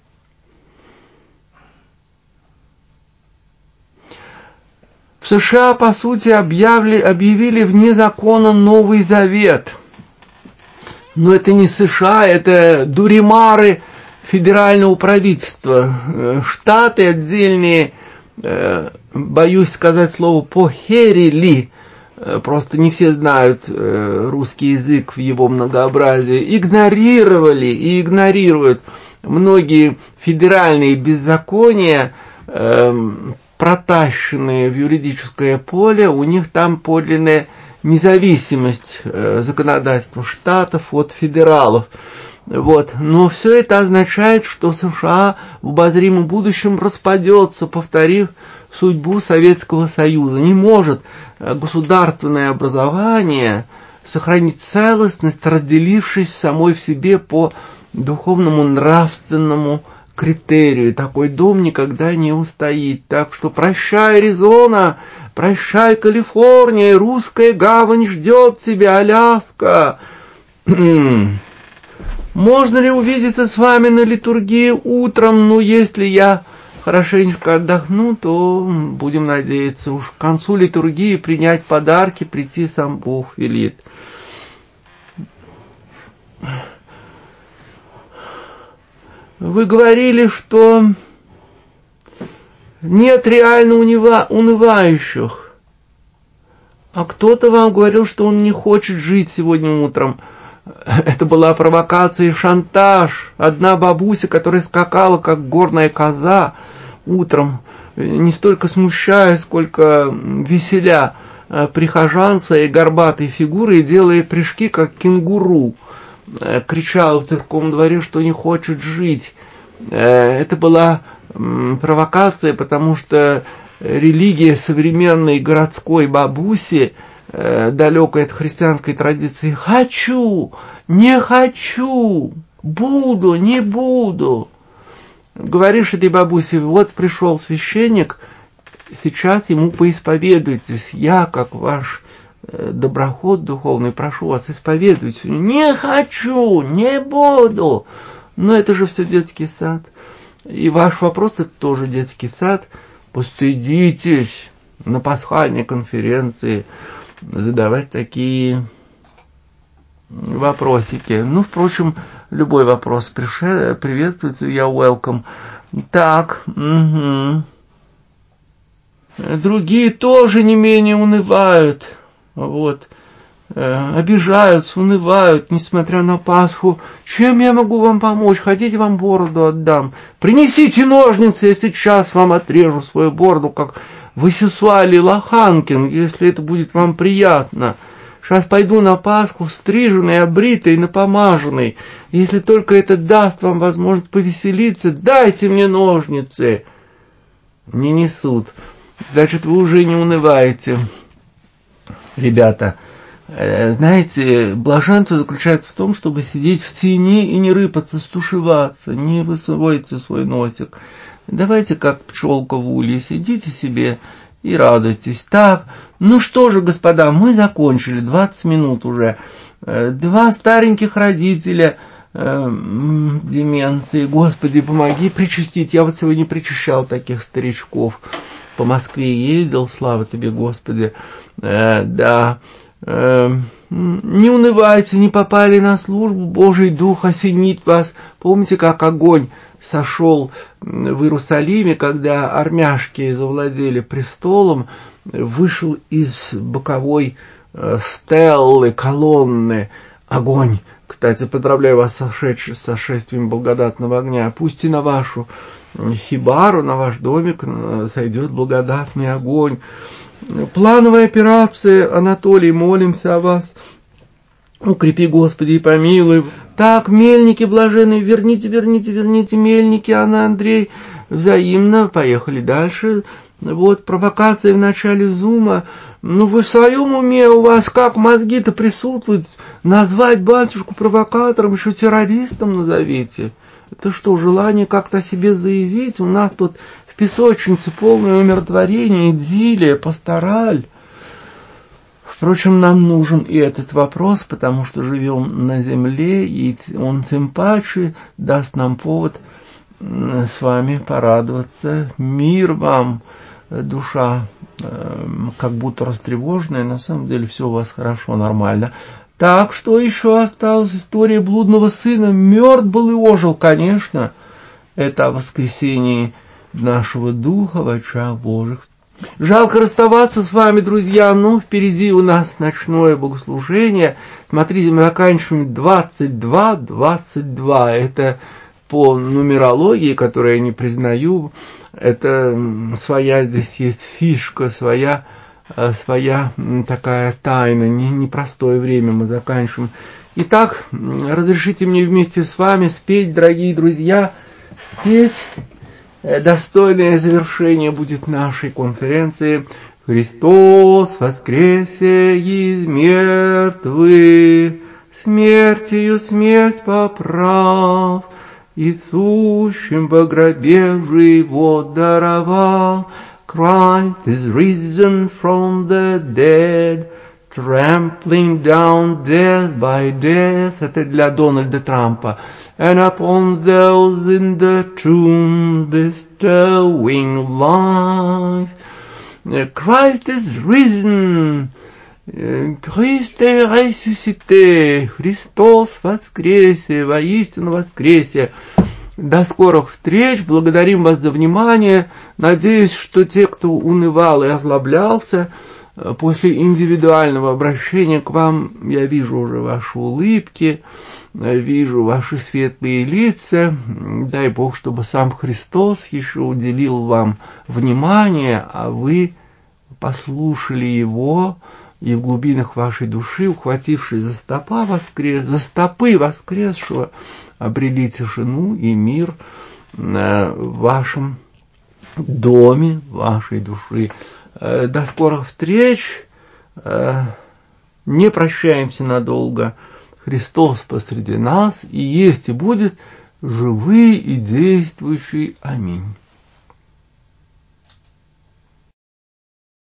В США, по сути, объявили вне закона Новый Завет. Но это не США, это дуримары федерального правительства. Штаты отдельные, боюсь сказать слово, похерили просто не все знают русский язык в его многообразии, игнорировали и игнорируют многие федеральные беззакония, протащенные в юридическое поле. У них там подлинная независимость законодательства штатов от федералов. Вот. Но все это означает, что США в обозримом будущем распадется, повторив судьбу Советского Союза. Не может государственное образование сохранить целостность, разделившись самой в себе по духовному нравственному критерию. Такой дом никогда не устоит. Так что прощай, Аризона, прощай, Калифорния, русская гавань ждет тебя, Аляска. Можно ли увидеться с вами на литургии утром? Ну, если я хорошенечко отдохну, то будем надеяться уж к концу литургии принять подарки, прийти сам Бог велит. Вы говорили, что нет реально унывающих. А кто-то вам говорил, что он не хочет жить сегодня утром. Это была провокация и шантаж. Одна бабуся, которая скакала, как горная коза, утром, не столько смущая, сколько веселя прихожан своей горбатой фигурой, делая прыжки, как кенгуру, кричала в церковном дворе, что не хочет жить. Это была провокация, потому что религия современной городской бабуси, далекой от христианской традиции, хочу, не хочу, буду, не буду. Говоришь этой бабусе, вот пришел священник, сейчас ему поисповедуйтесь, я, как ваш доброход духовный, прошу вас, исповедуйтесь. Не хочу, не буду. Но это же все детский сад. И ваш вопрос, это тоже детский сад. Постыдитесь на пасхальной конференции задавать такие вопросики. Ну, впрочем, любой вопрос приветствуется, я welcome. Так, Другие тоже не менее унывают, вот, обижаются, унывают, несмотря на Пасху. Чем я могу вам помочь? Хотите, вам бороду отдам? Принесите ножницы, я сейчас вам отрежу свою бороду, как Васисуали Лоханкин, если это будет вам приятно. Сейчас пойду на Пасху стриженный, обритый, напомаженный. Если только это даст вам возможность повеселиться, дайте мне ножницы. Не несут. Значит, вы уже не унываете. Ребята, знаете, блаженство заключается в том, чтобы сидеть в тени и не рыпаться, стушеваться, не высовывайте свой носик. Давайте, как пчелка в улье, сидите себе и радуйтесь. Так, ну что же, господа, мы закончили, 20 минут уже. Два стареньких родителя деменции, Господи, помоги причастить. Я вот сегодня причащал таких старичков. По Москве ездил, слава тебе, Господи. Да. Не унывайте, не попали на службу, Божий Дух осенит вас. Помните, как огонь сошел в Иерусалиме, когда армяшки завладели престолом, вышел из боковой стеллы, колонны огонь. Кстати, поздравляю вас с сошествием благодатного огня. Пусть и на вашу хибару, на ваш домик сойдет благодатный огонь. Плановая операция, Анатолий, молимся о вас. Укрепи, Господи, и помилуй. Так, мельники блаженные, верните мельники, Анна, Андрей. Взаимно, поехали дальше. Вот, провокация в начале зума. Ну, вы в своем уме, у вас как мозги-то присутствуют? Назвать батюшку провокатором, еще террористом назовите. Это что, желание как-то о себе заявить? У нас тут в песочнице полное умиротворение, идиллия, пастораль. Впрочем, нам нужен и этот вопрос, потому что живем на земле, и он тем паче даст нам повод с вами порадоваться. Мир вам, душа, как будто растревоженная, на самом деле все у вас хорошо, нормально. Так, что еще осталось? История блудного сына. Мертв был и ожил, конечно. Это о воскресении нашего духа в очах Божьих. Жалко расставаться с вами, друзья, но впереди у нас ночное богослужение. Смотрите, мы заканчиваем 22:22. Это по нумерологии, которую я не признаю. Это своя здесь есть фишка, своя такая тайна. Непростое время мы заканчиваем. Итак, разрешите мне вместе с вами спеть, дорогие друзья, спеть. Достойное завершение будет нашей конференции. Христос воскресе из мертвых, смертью смерть поправ, и сущим во гробе живот даровал. Christ is risen from the dead, trampling down death by death. Это для Дональда Трампа. And upon those in the tomb bestowing life. Christ is risen. Christ est ressuscité. Христос воскресе, воистину воскресе. До скорых встреч. Благодарим вас за внимание. Надеюсь, что те, кто унывал и озлоблялся, после индивидуального обращения к вам, я вижу уже ваши улыбки, вижу ваши светлые лица. Дай Бог, чтобы сам Христос еще уделил вам внимание, а вы послушали Его и в глубинах вашей души, ухватившись за стопы воскресшего, обрели тишину и мир в вашем доме, вашей души. До скорых встреч. Не прощаемся надолго. Христос посреди нас и есть и будет живый и действующий. Аминь.